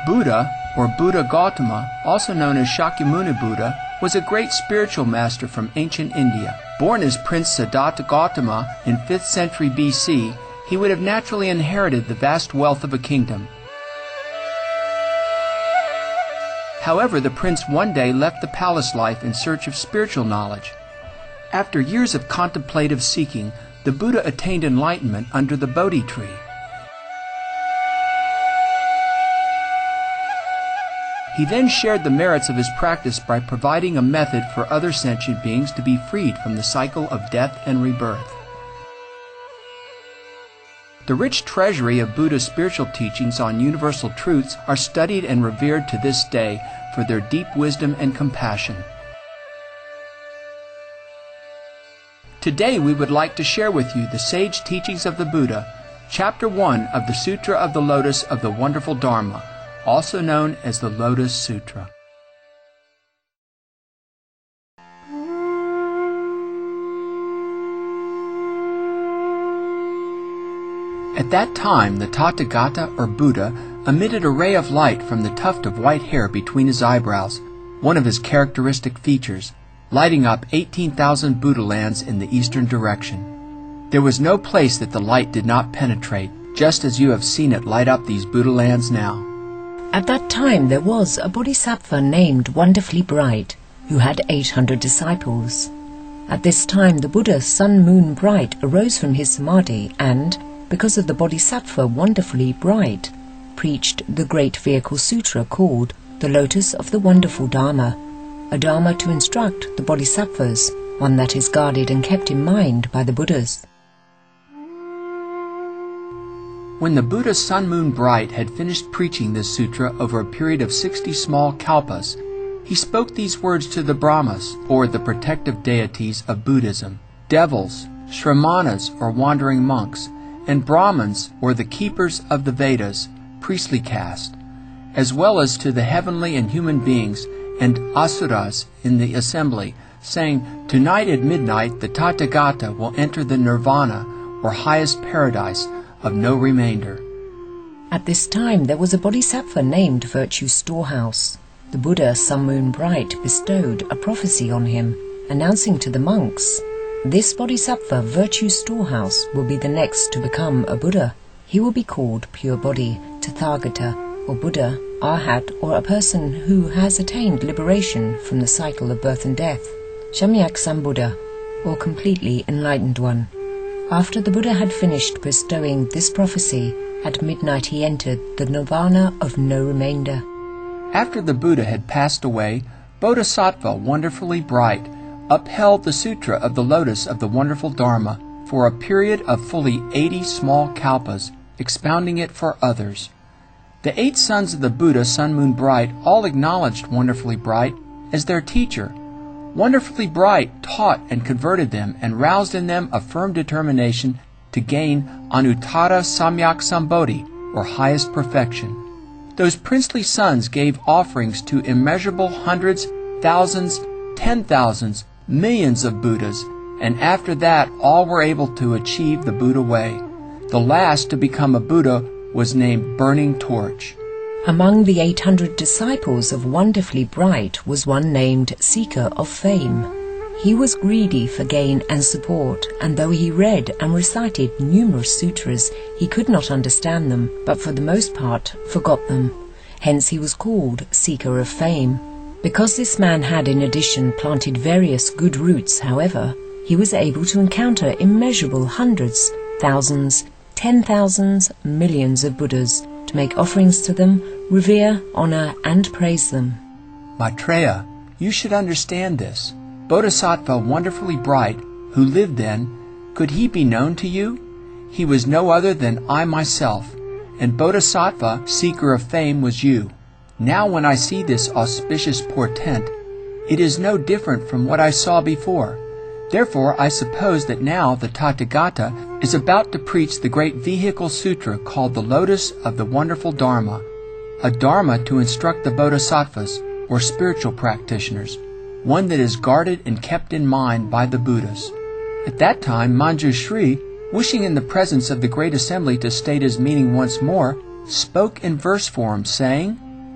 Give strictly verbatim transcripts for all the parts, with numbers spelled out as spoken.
Buddha, or Buddha Gautama, also known as Shakyamuni Buddha, was a great spiritual master from ancient India. Born as Prince Siddhartha Gautama in fifth century B C, he would have naturally inherited the vast wealth of a kingdom. However, the prince one day left the palace life in search of spiritual knowledge. After years of contemplative seeking, the Buddha attained enlightenment under the Bodhi tree. He then shared the merits of his practice by providing a method for other sentient beings to be freed from the cycle of death and rebirth. The rich treasury of Buddha's spiritual teachings on universal truths are studied and revered to this day for their deep wisdom and compassion. Today we would like to share with you the sage teachings of the Buddha, Chapter one of the Sutra of the Lotus of the Wonderful Dharma, also known as the Lotus Sutra. At that time, the Tathagata, or Buddha, emitted a ray of light from the tuft of white hair between his eyebrows, one of his characteristic features, lighting up eighteen thousand Buddha lands in the eastern direction. There was no place that the light did not penetrate, just as you have seen it light up these Buddha lands now. At that time there was a bodhisattva named Wonderfully Bright, who had eight hundred disciples. At this time the Buddha Sun Moon Bright arose from his samadhi and, because of the bodhisattva Wonderfully Bright, preached the great vehicle sutra called the Lotus of the Wonderful Dharma, a dharma to instruct the bodhisattvas, one that is guarded and kept in mind by the Buddhas. When the Buddha Sun Moon Bright had finished preaching this sutra over a period of sixty small kalpas, he spoke these words to the Brahmas, or the protective deities of Buddhism, devils, Shramanas, or wandering monks, and Brahmins, or the keepers of the Vedas, priestly caste, as well as to the heavenly and human beings and asuras in the assembly, saying, "Tonight at midnight the Tathagata will enter the nirvana, or highest paradise, of no remainder." At this time there was a bodhisattva named Virtue Storehouse. The Buddha Sun Moon Bright bestowed a prophecy on him, announcing to the monks, "This bodhisattva Virtue Storehouse will be the next to become a Buddha. He will be called Pure Body, Tathagata, or Buddha, Arhat, or a person who has attained liberation from the cycle of birth and death, Samyak Sambuddha, or completely enlightened one." After the Buddha had finished bestowing this prophecy, at midnight he entered the nirvana of no remainder. After the Buddha had passed away, Bodhisattva Wonderfully Bright upheld the Sutra of the Lotus of the Wonderful Dharma for a period of fully eighty small kalpas, expounding it for others. The eight sons of the Buddha Sun Moon Bright all acknowledged Wonderfully Bright as their teacher. Wonderfully Bright taught and converted them and roused in them a firm determination to gain Anuttara Samyak Sambodhi, or highest perfection. Those princely sons gave offerings to immeasurable hundreds, thousands, ten thousands, millions of Buddhas, and after that all were able to achieve the Buddha way. The last to become a Buddha was named Burning Torch. Among the eight hundred disciples of Wonderfully Bright was one named Seeker of Fame. He was greedy for gain and support, and though he read and recited numerous sutras, he could not understand them, but for the most part forgot them. Hence he was called Seeker of Fame. Because this man had in addition planted various good roots, however, he was able to encounter immeasurable hundreds, thousands, ten thousands, millions of Buddhas, to make offerings to them, revere, honor, and praise them. Maitreya, you should understand this. Bodhisattva Wonderfully Bright, who lived then, could he be known to you? He was no other than I myself, and Bodhisattva, Seeker of Fame, was you. Now when I see this auspicious portent, it is no different from what I saw before. Therefore I suppose that now the Tathagata is about to preach the great vehicle sutra called the Lotus of the Wonderful Dharma, a dharma to instruct the bodhisattvas, or spiritual practitioners, one that is guarded and kept in mind by the Buddhas. At that time Manjushri, wishing in the presence of the great assembly to state his meaning once more, spoke in verse form, saying,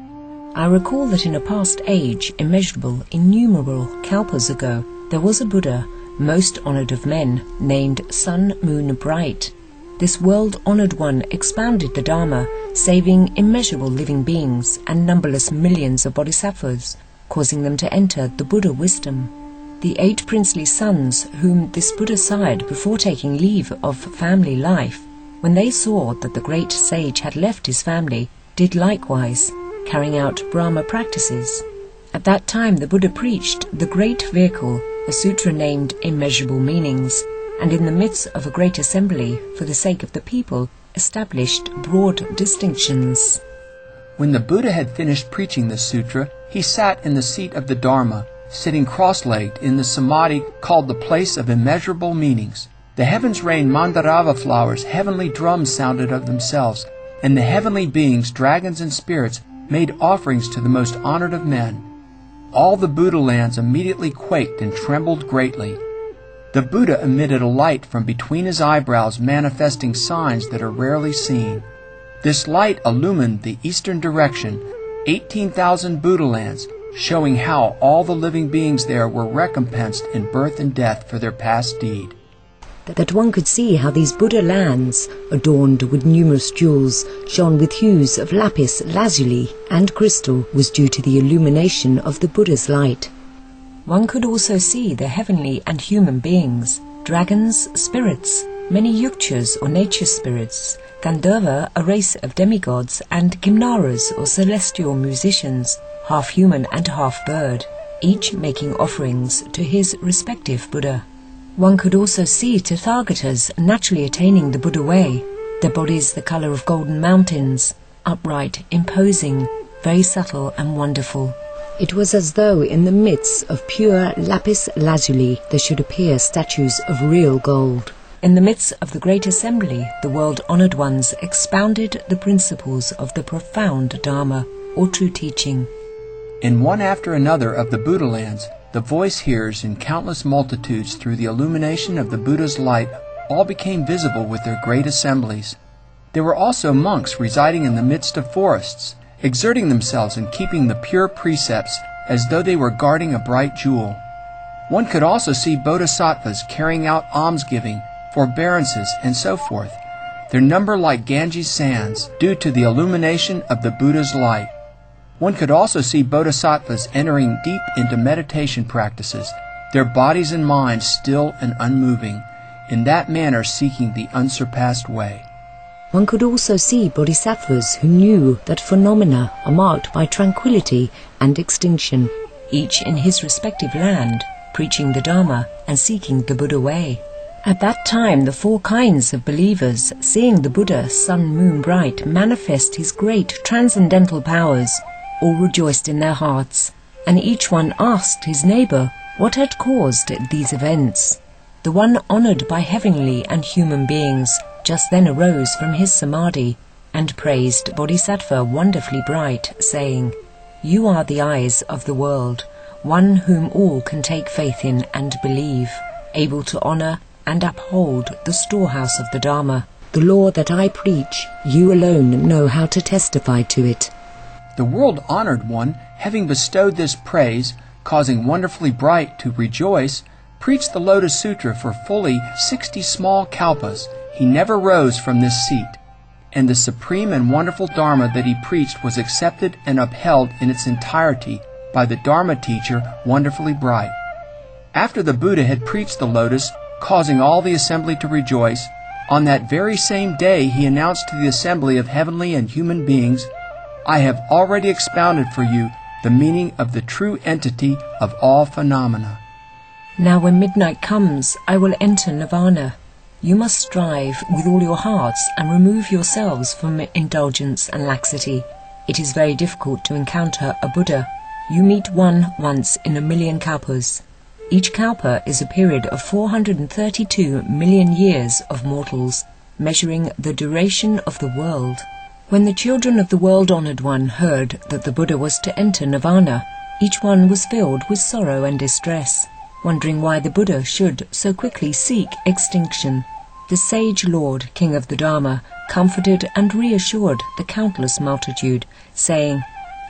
I recall that in a past age, immeasurable, innumerable kalpas ago, there was a Buddha, most honoured of men, named Sun Moon Bright. This world-honoured one expounded the Dharma, saving immeasurable living beings and numberless millions of bodhisattvas, causing them to enter the Buddha wisdom. The eight princely sons whom this Buddha sired before taking leave of family life, when they saw that the great sage had left his family, did likewise, carrying out Brahma practices. At that time the Buddha preached the great vehicle, a sutra named Immeasurable Meanings, and in the midst of a great assembly, for the sake of the people, established broad distinctions. When the Buddha had finished preaching the sutra, he sat in the seat of the Dharma, sitting cross-legged in the samadhi called the place of immeasurable meanings. The heavens rained mandarava flowers, heavenly drums sounded of themselves, and the heavenly beings, dragons and spirits, made offerings to the most honored of men. All the Buddha lands immediately quaked and trembled greatly. The Buddha emitted a light from between his eyebrows, manifesting signs that are rarely seen. This light illumined the eastern direction, eighteen thousand Buddha lands, showing how all the living beings there were recompensed in birth and death for their past deed. That one could see how these Buddha lands, adorned with numerous jewels, shone with hues of lapis lazuli and crystal, was due to the illumination of the Buddha's light. One could also see the heavenly and human beings, dragons, spirits, many yukchas or nature spirits, Gandharva, a race of demigods, and Kimnaras or celestial musicians, half human and half bird, each making offerings to his respective Buddha. One could also see Tathagatas naturally attaining the Buddha way, their bodies the colour of golden mountains, upright, imposing, very subtle and wonderful. It was as though in the midst of pure lapis lazuli there should appear statues of real gold. In the midst of the great assembly, the world-honoured ones expounded the principles of the profound Dharma, or true teaching. In one after another of the Buddha lands, the voice hearers in countless multitudes through the illumination of the Buddha's light all became visible with their great assemblies. There were also monks residing in the midst of forests, exerting themselves in keeping the pure precepts as though they were guarding a bright jewel. One could also see bodhisattvas carrying out almsgiving, forbearances, and so forth, their number like Ganges sands, due to the illumination of the Buddha's light. One could also see bodhisattvas entering deep into meditation practices, their bodies and minds still and unmoving, in that manner seeking the unsurpassed way. One could also see bodhisattvas who knew that phenomena are marked by tranquility and extinction, each in his respective land, preaching the Dharma and seeking the Buddha way. At that time, the four kinds of believers, seeing the Buddha, Sun Moon Bright, manifest his great transcendental powers, all rejoiced in their hearts, and each one asked his neighbour what had caused these events. The one honoured by heavenly and human beings just then arose from his samadhi and praised Bodhisattva Wonderfully Bright, saying, "You are the eyes of the world, one whom all can take faith in and believe, able to honour and uphold the storehouse of the Dharma. The law that I preach, you alone know how to testify to it." The world-honored one, having bestowed this praise, causing Wonderfully Bright to rejoice, preached the Lotus Sutra for fully sixty small kalpas. He never rose from this seat, and the supreme and wonderful Dharma that he preached was accepted and upheld in its entirety by the Dharma teacher Wonderfully Bright. After the Buddha had preached the Lotus, causing all the assembly to rejoice, on that very same day he announced to the assembly of heavenly and human beings, "I have already expounded for you the meaning of the true entity of all phenomena. Now when midnight comes, I will enter nirvana. You must strive with all your hearts and remove yourselves from indulgence and laxity. It is very difficult to encounter a Buddha. You meet one once in a million kalpas. Each kalpa is a period of four hundred thirty-two million years of mortals, measuring the duration of the world. When the children of the world-honoured one heard that the Buddha was to enter nirvana, each one was filled with sorrow and distress, wondering why the Buddha should so quickly seek extinction. The sage Lord, King of the Dharma, comforted and reassured the countless multitude, saying,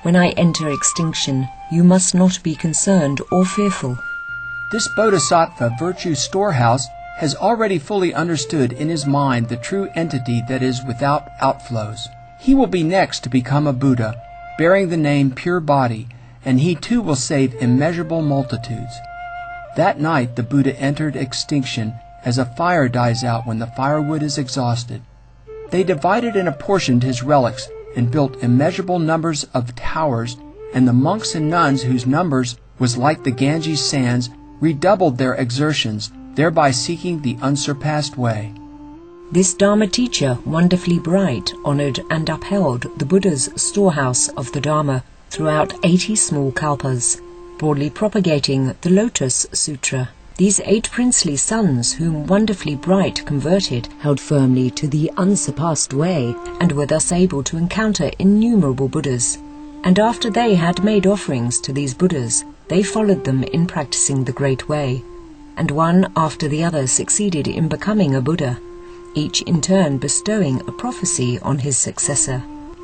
When I enter extinction, you must not be concerned or fearful. This Bodhisattva virtue storehouse has already fully understood in his mind the true entity that is without outflows. He will be next to become a Buddha, bearing the name Pure Body, and he too will save immeasurable multitudes. That night the Buddha entered extinction as a fire dies out when the firewood is exhausted. They divided and apportioned his relics and built immeasurable numbers of towers, and the monks and nuns whose numbers was like the Ganges sands redoubled their exertions, thereby seeking the unsurpassed way. This Dharma teacher, wonderfully bright, honored and upheld the Buddha's storehouse of the Dharma throughout eighty small kalpas, broadly propagating the Lotus Sutra. These eight princely sons, whom wonderfully bright converted, held firmly to the unsurpassed way, and were thus able to encounter innumerable Buddhas. And after they had made offerings to these Buddhas, they followed them in practicing the Great Way, and one after the other succeeded in becoming a Buddha, each in turn bestowing a prophecy on his successor.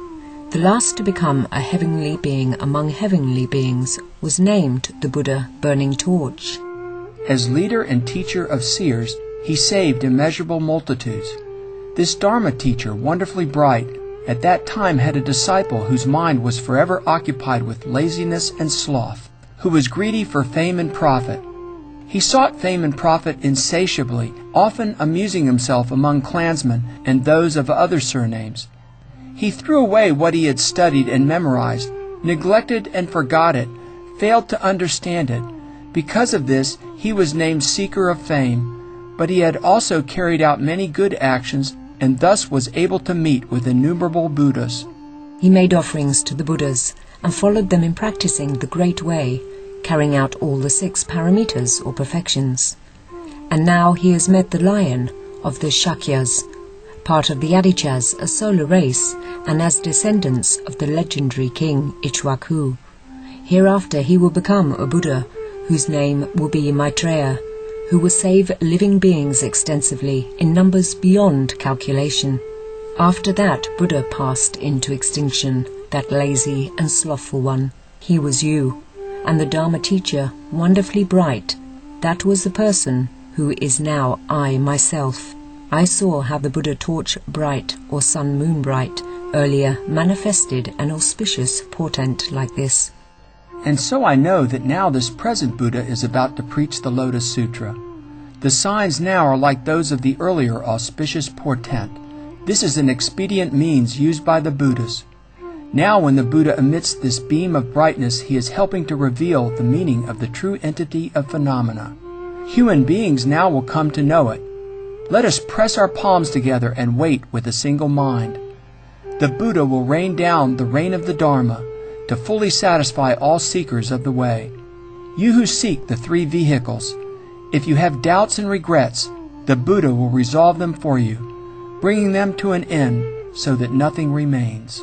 The last to become a heavenly being among heavenly beings was named the Buddha Burning Torch. As leader and teacher of seers, he saved immeasurable multitudes. This Dharma teacher, wonderfully bright, at that time had a disciple whose mind was forever occupied with laziness and sloth, who was greedy for fame and profit. He sought fame and profit insatiably, often amusing himself among clansmen and those of other surnames. He threw away what he had studied and memorized, neglected and forgot it, failed to understand it. Because of this, he was named Seeker of Fame, but he had also carried out many good actions and thus was able to meet with innumerable Buddhas. He made offerings to the Buddhas and followed them in practicing the Great Way, carrying out all the six paramitas or perfections. And now he has met the lion of the Shakyas, part of the Adichas, a solar race, and as descendants of the legendary king Ichwaku. Hereafter he will become a Buddha, whose name will be Maitreya, who will save living beings extensively in numbers beyond calculation. After that, Buddha passed into extinction, that lazy and slothful one. He was you, and the Dharma teacher, wonderfully bright, that was the person who is now I myself. I saw how the Buddha Torch Bright, or Sun Moon Bright, earlier manifested an auspicious portent like this. And so I know that now this present Buddha is about to preach the Lotus Sutra. The signs now are like those of the earlier auspicious portent. This is an expedient means used by the Buddhas. Now when the Buddha emits this beam of brightness, he is helping to reveal the meaning of the true entity of phenomena. Human beings now will come to know it. Let us press our palms together and wait with a single mind. The Buddha will rain down the rain of the Dharma to fully satisfy all seekers of the way. You who seek the three vehicles, if you have doubts and regrets, the Buddha will resolve them for you, bringing them to an end so that nothing remains.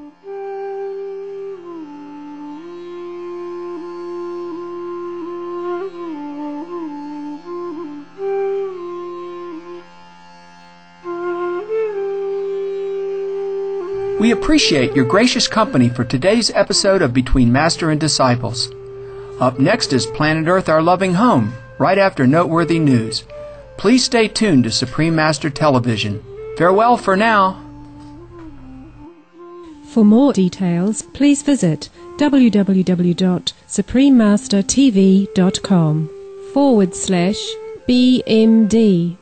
We appreciate your gracious company for today's episode of Between Master and Disciples. Up next is Planet Earth, Our Loving Home, right after noteworthy news. Please stay tuned to Supreme Master Television. Farewell for now. For more details, please visit www.suprememastertv.com forward slash BMD.